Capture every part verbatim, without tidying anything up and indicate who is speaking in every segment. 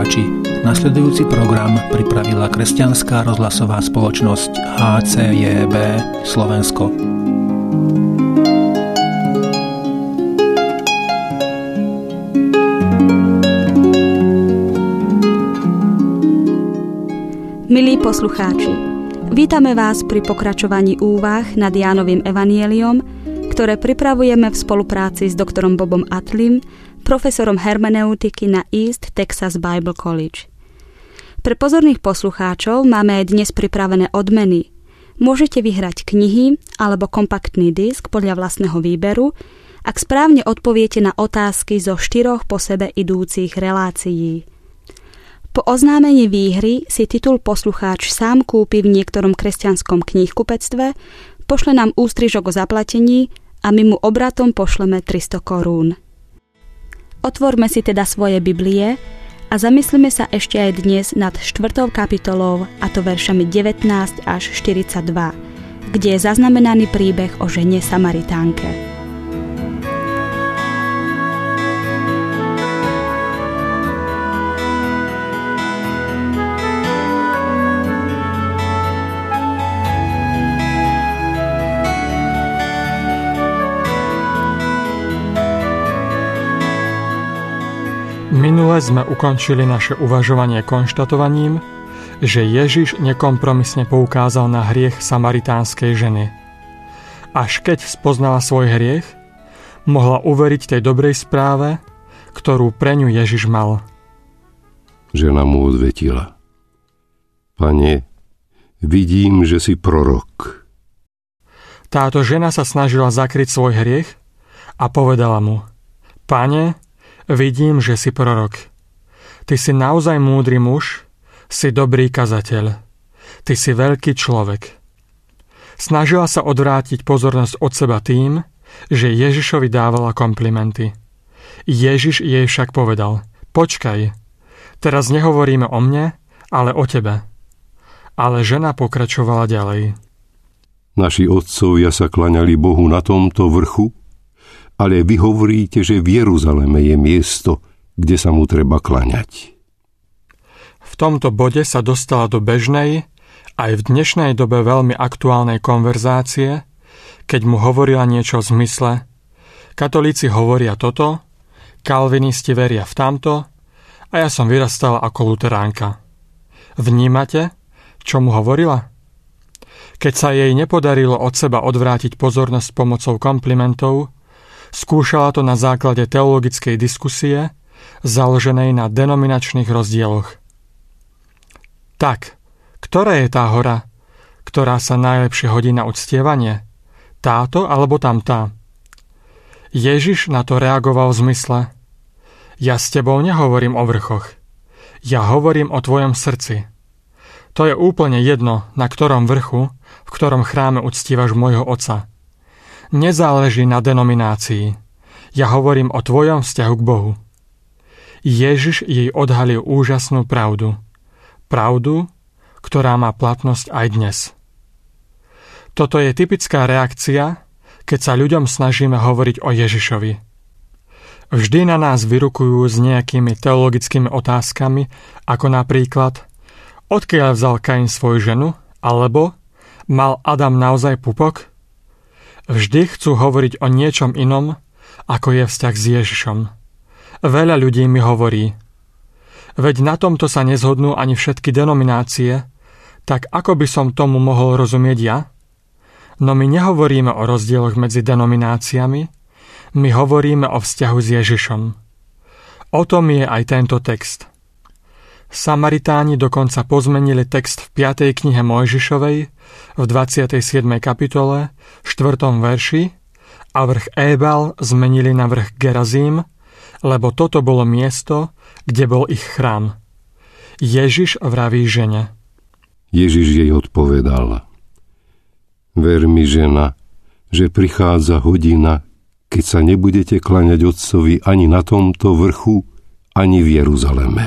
Speaker 1: poslucháči, nasledujúci program pripravila kresťanská rozhlasová spoločnosť há cé jé bé Slovensko.
Speaker 2: Milí poslucháči, vítame vás pri pokračovaní úvah nad Jánovým evanjeliom, ktoré pripravujeme v spolupráci s doktorom Bobom Atlim, profesorom hermeneutiky na East Texas Bible College. Pre pozorných poslucháčov máme dnes pripravené odmeny. Môžete vyhrať knihy alebo kompaktný disk podľa vlastného výberu, ak správne odpoviete na otázky zo štyroch po sebe idúcich relácií. Po oznámení výhry si titul poslucháč sám kúpi v niektorom kresťanskom knihkupectve, pošle nám ústrižok o zaplatení a my mu obratom pošleme tristo korún. Otvorme si teda svoje Biblie a zamyslíme sa ešte aj dnes nad štvrtou kapitolou, a to veršami devätnásť až štyridsaťdva, kde je zaznamenaný príbeh o žene Samaritánke.
Speaker 3: Minule sme ukončili naše uvažovanie konštatovaním, že Ježiš nekompromisne poukázal na hriech samaritánskej ženy. Až keď spoznala svoj hriech, mohla uveriť tej dobrej správe, ktorú pre ňu Ježiš mal.
Speaker 4: Žena mu odvetila: Pane, vidím, že si prorok.
Speaker 3: Táto žena sa snažila zakryť svoj hriech a povedala mu: Pane, vidím, že si prorok. Ty si naozaj múdry muž, si dobrý kazateľ. Ty si veľký človek. Snažila sa odvrátiť pozornosť od seba tým, že Ježišovi dávala komplimenty. Ježiš jej však povedal: Počkaj, teraz nehovoríme o mne, ale o tebe. Ale žena pokračovala ďalej.
Speaker 4: Naši otcovia sa klaňali Bohu na tomto vrchu, ale vy hovoríte, že v Jeruzaleme je miesto, kde sa mu treba klaňať.
Speaker 3: V tomto bode sa dostala do bežnej, aj v dnešnej dobe veľmi aktuálnej konverzácie, keď mu hovorila niečo v zmysle: katolíci hovoria toto, kalvinisti veria v tamto a ja som vyrastala ako luteránka. Vnímate, čo mu hovorila? Keď sa jej nepodarilo od seba odvrátiť pozornosť pomocou komplimentov, skúšala to na základe teologickej diskusie, založenej na denominačných rozdieloch. Tak, ktorá je tá hora, ktorá sa najlepšie hodí na uctievanie? Táto alebo tamtá? Ježiš na to reagoval v zmysle: Ja s tebou nehovorím o vrchoch. Ja hovorím o tvojom srdci. To je úplne jedno, na ktorom vrchu, v ktorom chráme uctívaš môjho Otca. Nezáleží na denominácii. Ja hovorím o tvojom vzťahu k Bohu. Ježiš jej odhalil úžasnú pravdu. Pravdu, ktorá má platnosť aj dnes. Toto je typická reakcia, keď sa ľuďom snažíme hovoriť o Ježišovi. Vždy na nás vyrukujú s nejakými teologickými otázkami, ako napríklad: odkiaľ vzal Kain svoju ženu? Alebo: mal Adam naozaj pupok? Vždy chcú hovoriť o niečom inom, ako je vzťah s Ježišom. Veľa ľudí mi hovorí: veď na tomto sa nezhodnú ani všetky denominácie, tak ako by som tomu mohol rozumieť ja? No my nehovoríme o rozdieloch medzi denomináciami, my hovoríme o vzťahu s Ježišom. O tom je aj tento text. Samaritáni dokonca pozmenili text v piatej knihe Mojžišovej v dvadsiatej siedmej kapitole, štvrtom verši, a vrch Ébal zmenili na vrch Gerazím, lebo toto bolo miesto, kde bol ich chrám. Ježiš vraví žene.
Speaker 4: Ježiš jej odpovedal: Ver mi, žena, že prichádza hodina, keď sa nebudete klaňať Otcovi ani na tomto vrchu, ani v Jeruzaleme.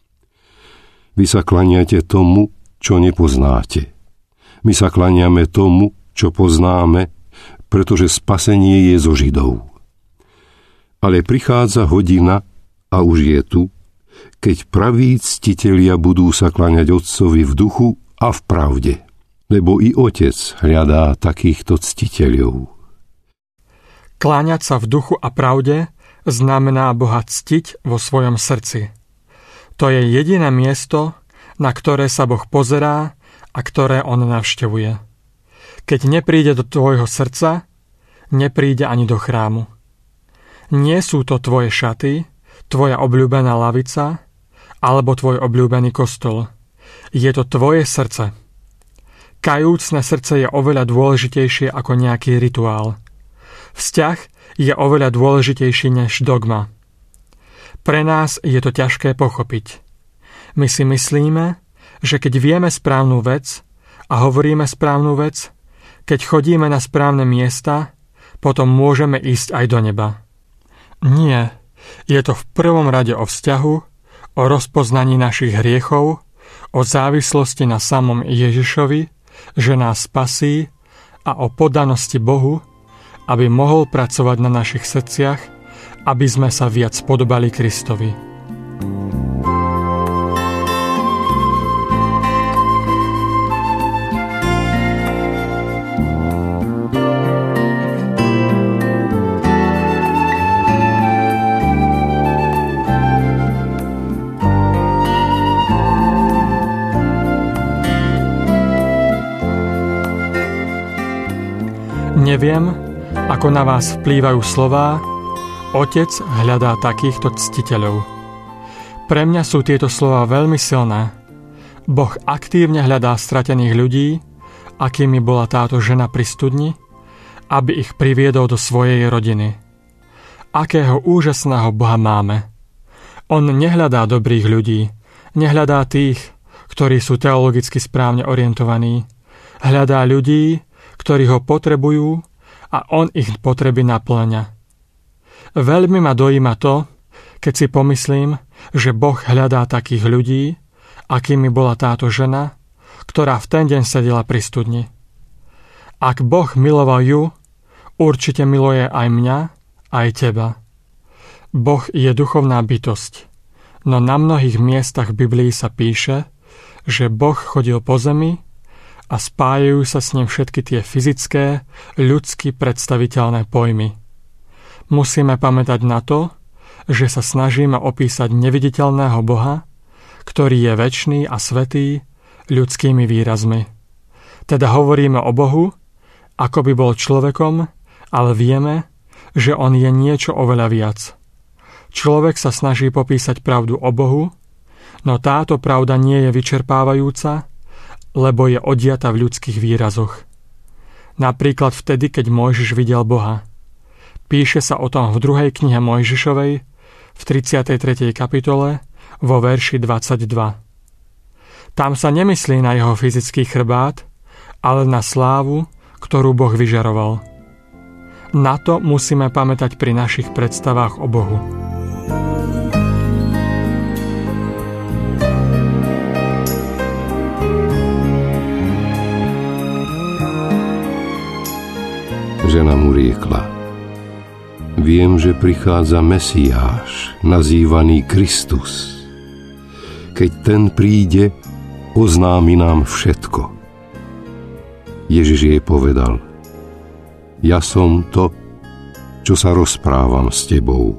Speaker 4: Vy sa klaniate tomu, čo nepoznáte. My sa klaniame tomu, čo poznáme, pretože spasenie je zo Židov. Ale prichádza hodina, a už je tu, keď praví ctitelia budú sa kláňať Otcovi v duchu a v pravde, lebo i Otec hľadá takýchto ctiteľov.
Speaker 3: Kláňať sa v duchu a pravde znamená Boha ctiť vo svojom srdci. To je jediné miesto, na ktoré sa Boh pozerá a ktoré on navštevuje. Keď nepríde do tvojho srdca, nepríde ani do chrámu. Nie sú to tvoje šaty, tvoja obľúbená lavica alebo tvoj obľúbený kostol. Je to tvoje srdce. Kajúcne srdce je oveľa dôležitejšie ako nejaký rituál. Vzťah je oveľa dôležitejší než dogma. Pre nás je to ťažké pochopiť. My si myslíme, že keď vieme správnu vec a hovoríme správnu vec, keď chodíme na správne miesta, potom môžeme ísť aj do neba. Nie, je to v prvom rade o vzťahu, o rozpoznaní našich hriechov, o závislosti na samom Ježišovi, že nás spasí, a o poddanosti Bohu, aby mohol pracovať na našich srdciach, aby sme sa viac podobali Kristovi. Neviem, ako na vás vplývajú slová Otec hľadá takýchto ctiteľov. Pre mňa sú tieto slová veľmi silné. Boh aktívne hľadá stratených ľudí, akými bola táto žena pri studni, aby ich priviedol do svojej rodiny. Akého úžasného Boha máme. On nehľadá dobrých ľudí, nehľadá tých, ktorí sú teologicky správne orientovaní. Hľadá ľudí, ktorí ho potrebujú a on ich potreby napĺňa. Veľmi ma dojíma to, keď si pomyslím, že Boh hľadá takých ľudí, akými bola táto žena, ktorá v ten deň sedela pri studni. Ak Boh miloval ju, určite miluje aj mňa, aj teba. Boh je duchovná bytosť, no na mnohých miestach v Biblii sa píše, že Boh chodil po zemi a spájajú sa s ním všetky tie fyzické, ľudsky predstaviteľné pojmy. Musíme pamätať na to, že sa snažíme opísať neviditeľného Boha, ktorý je večný a svätý ľudskými výrazmi. Teda hovoríme o Bohu, ako by bol človekom, ale vieme, že on je niečo oveľa viac. Človek sa snaží popísať pravdu o Bohu, no táto pravda nie je vyčerpávajúca, lebo je odjata v ľudských výrazoch. Napríklad vtedy, keď Mojžiš videl Boha. Píše sa o tom v druhej knihe Mojžišovej, v tridsiatej tretej kapitole, vo verši dvadsaťdva. Tam sa nemyslí na jeho fyzický chrbát, ale na slávu, ktorú Boh vyžaroval. Na to musíme pamätať pri našich predstavách o Bohu.
Speaker 4: Žena mu riekla: Viem, že prichádza Mesiáš, nazývaný Kristus. Keď ten príde, oznámi nám všetko. Ježiš jej povedal: Ja som to, čo sa rozprávam s tebou.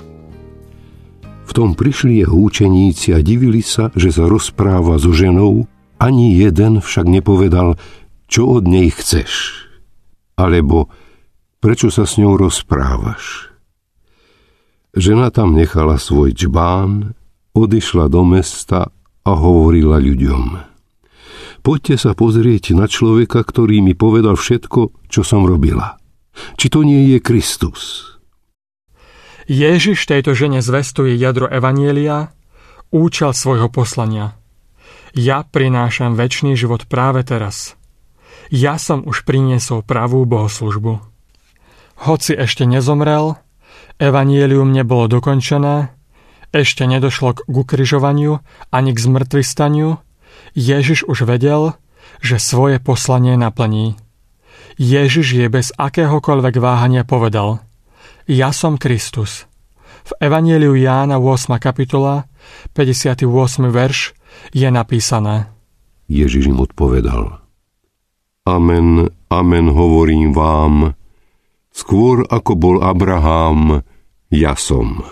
Speaker 4: V tom prišli jeho učeníci a divili sa, že sa rozpráva so ženou, ani jeden však nepovedal, čo od nej chceš, alebo prečo sa s ňou rozprávaš. Žena tam nechala svoj džbán, odišla do mesta a hovorila ľuďom: Poďte sa pozrieť na človeka, ktorý mi povedal všetko, čo som robila. Či to nie je Kristus?
Speaker 3: Ježiš tejto žene zvestuje jadro evanjelia, účel svojho poslania. Ja prinášam večný život práve teraz. Ja som už priniesol pravú bohoslužbu. Hoci ešte nezomrel, evanjelium nebolo dokončené, ešte nedošlo k ukrižovaniu ani k zmŕtvystaniu, Ježiš už vedel, že svoje poslanie naplní. Ježiš je bez akéhokoľvek váhania povedal: Ja som Kristus. V Evanjeliu Jána ôsma kapitola, päťdesiaty ôsmy verš je napísané.
Speaker 4: Ježiš im odpovedal: Amen, amen hovorím vám, skôr ako bol Abraham, ja som.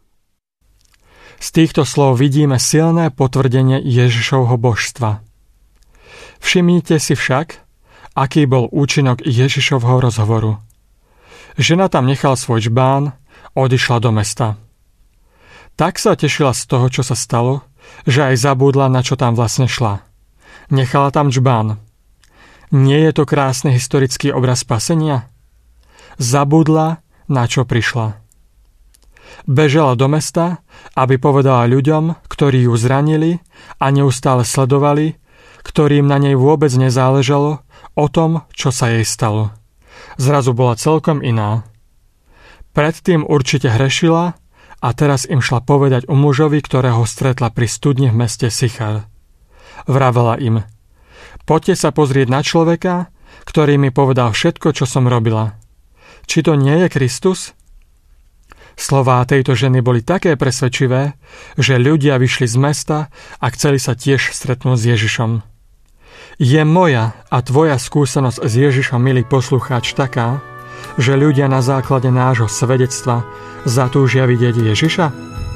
Speaker 3: Z týchto slov vidíme silné potvrdenie Ježišovho božstva. Všimnite si však, aký bol účinok Ježišovho rozhovoru. Žena tam nechala svoj džbán, odišla do mesta. Tak sa tešila z toho, čo sa stalo, že aj zabudla, na čo tam vlastne šla. Nechala tam džbán. Nie je to krásny historický obraz spasenia? Zabudla, na čo prišla. Bežala do mesta, aby povedala ľuďom, ktorí ju zranili a neustále sledovali, ktorým na nej vôbec nezáležalo, o tom, čo sa jej stalo. Zrazu bola celkom iná. Predtým určite hrešila a teraz im šla povedať o mužovi, ktorého stretla pri studni v meste Sichar. Vravela im: Poďte sa pozrieť na človeka, ktorý mi povedal všetko, čo som robila. Či to nie je Kristus? Slová tejto ženy boli také presvedčivé, že ľudia vyšli z mesta a chceli sa tiež stretnúť s Ježišom. Je moja a tvoja skúsenosť s Ježišom, milý poslucháč, taká, že ľudia na základe nášho svedectva zatúžia vidieť Ježiša?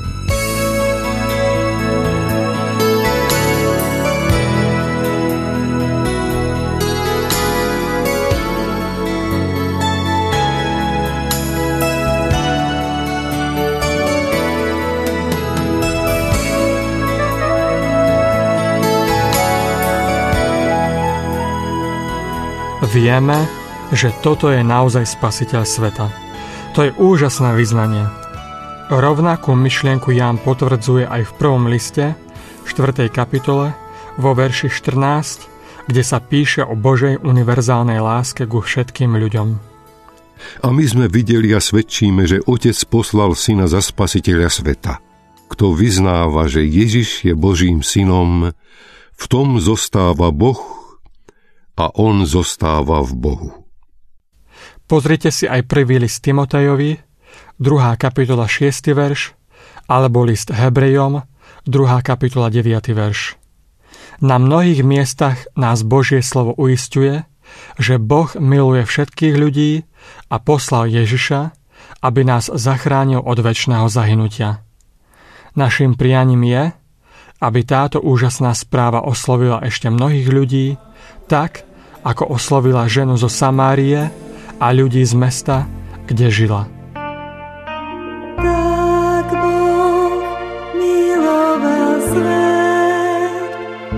Speaker 3: Vieme, že toto je naozaj spasiteľ sveta. To je úžasné vyznanie. Rovnakú myšlienku Ján potvrdzuje aj v prvom liste, štvrtej kapitole, vo verši štrnásť, kde sa píše o Božej univerzálnej láske ku všetkým ľuďom.
Speaker 4: A my sme videli a svedčíme, že Otec poslal Syna za spasiteľa sveta. Kto vyznáva, že Ježiš je Božím synom, v tom zostáva Boh a on zostáva v Bohu.
Speaker 3: Pozrite si aj prvý list Timotejovi, druhá kapitola šiesty verš, alebo list Hebrejom, druhá kapitola deviaty verš. Na mnohých miestach nás Božie slovo uisťuje, že Boh miluje všetkých ľudí a poslal Ježiša, aby nás zachránil od večného zahynutia. Naším prianím je, aby táto úžasná správa oslovila ešte mnohých ľudí, tak, ako oslovila ženu zo Samárie a ľudí z mesta, kde žila.
Speaker 5: Tak Boh miloval svet,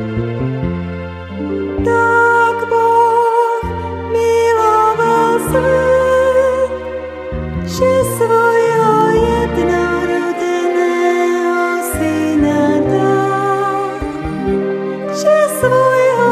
Speaker 5: tak Boh miloval svet, že svojho jednorodeného syna dal, že svojho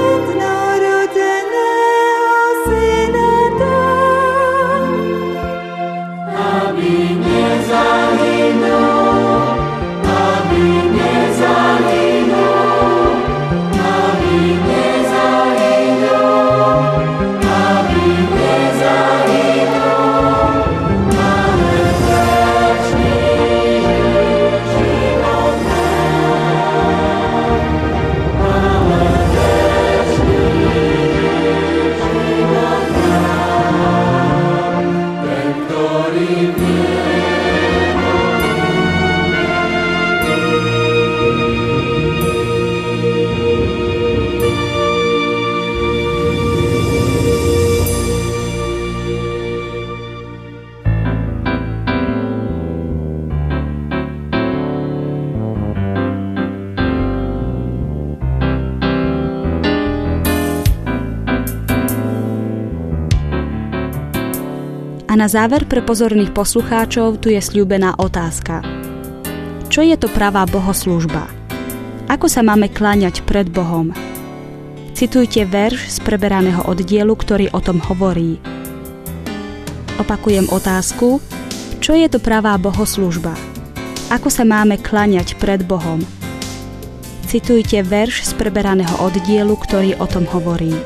Speaker 2: A na záver pre pozorných poslucháčov tu je sľúbená otázka. Čo je to pravá bohoslúžba? Ako sa máme kláňať pred Bohom? Citujte verš z preberaného oddielu, ktorý o tom hovorí. Opakujem otázku. Čo je to pravá bohoslúžba? Ako sa máme kláňať pred Bohom? Citujte verš z preberaného oddielu, ktorý o tom hovorí.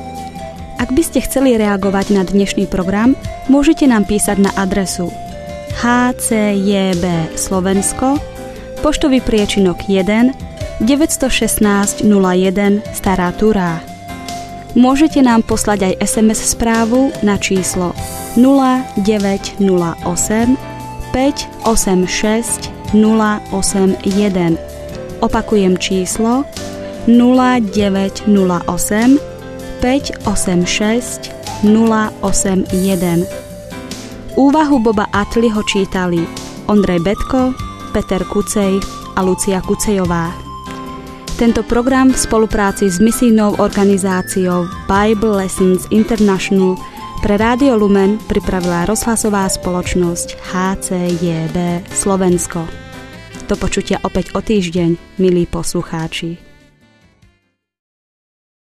Speaker 2: Ak by ste chceli reagovať na dnešný program, môžete nám písať na adresu há cé jé bé Slovensko, poštový priečinok jeden deväť jedna šesť nula jeden Stará Turá. Môžete nám poslať aj es em es správu na číslo nula deväť nula osem päť osem šesť nula osem jeden. Opakujem číslo nula deväť nula osem päť osem šesť nula osem jeden. Úvahu Boba Attleeho čítali Ondrej Betko, Peter Kucej a Lucia Kucejová. Tento program v spolupráci s misijnou organizáciou Bible Lessons International pre Rádio Lumen pripravila rozhlasová spoločnosť há cé jé bé Slovensko. Do počutia opäť o týždeň, milí poslucháči.